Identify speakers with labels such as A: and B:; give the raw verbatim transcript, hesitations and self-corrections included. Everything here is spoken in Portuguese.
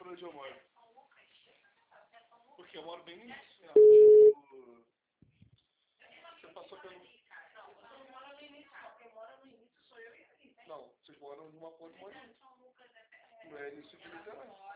A: por onde eu moro. Porque eu moro bem no início, né? Tipo, você passou pelo...
B: Não, você mora no início, só quem mora no início sou eu e a Alice.
A: Não, vocês moram numa ponte, moro. Não é início de Niterói.